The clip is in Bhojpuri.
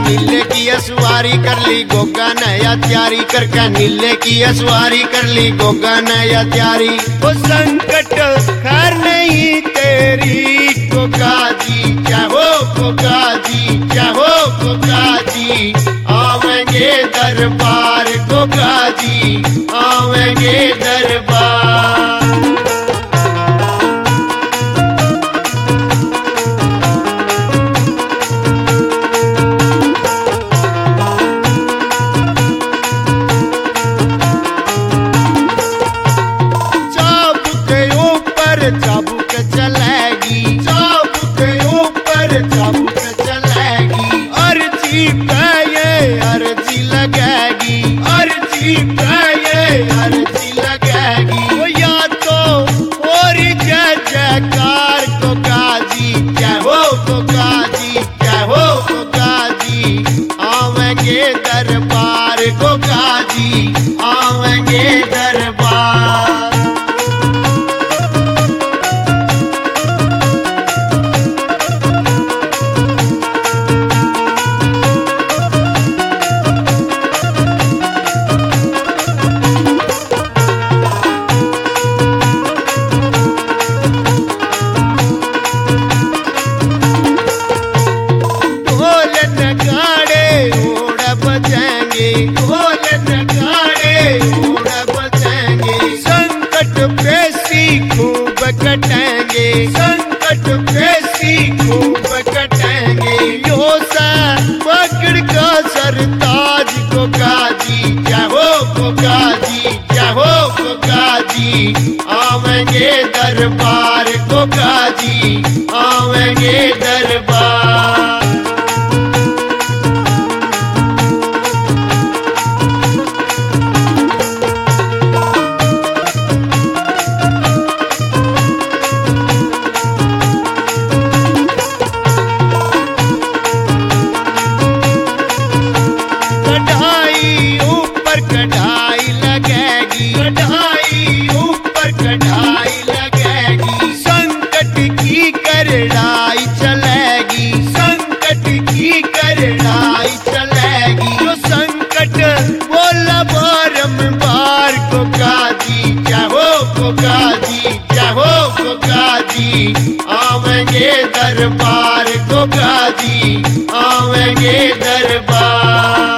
नीले की सवारी कर ली गोगा नया तैयारी करके नीले की सवारी कर ली गोगा नया तैयारी। वो संकट खैर नहीं तेरी गोगा जी, क्या हो गोगा जी, क्या हो गोगा जी। आवेंगे दरबार गोगा जी, आवेंगे दरबार। चाबुक चलेगी, चाबुक ऊपर चाबुक चलेगी। अर्जी पे ये अर्जी लगेगी, अर्जी पे ये अर्जी लगेगी। वो या तो और जय जयकार गोगा जी, क्या हो गोगा जी, क्या हो गोगा जी। आवेंगे दरबार गोगा जी, आवेंगे दरबार। ढोल नगाड़े उड़ बजेंगे, संकट पेशी खूब कटेंगे, संकट पेशी खूब कटेंगे। यो सा पकड़ का सरताज गोगा जी, क्या हो गोगा जी, क्या हो गोगा जी। आवेंगे दरबार गोगा जी, आवेंगे दरबार। कढ़ाई लगेगी, कढ़ाई ऊपर कढ़ाई लगेगी। संकट की करड़ाई चलेगी, संकट की करड़ाई चलेगी। जो संकट बोला बारंबार गोगा जी, क्या हो गोगा जी, क्या हो गोगा जी। आवेंगे दरबार गोगा जी, आवेंगे दरबार।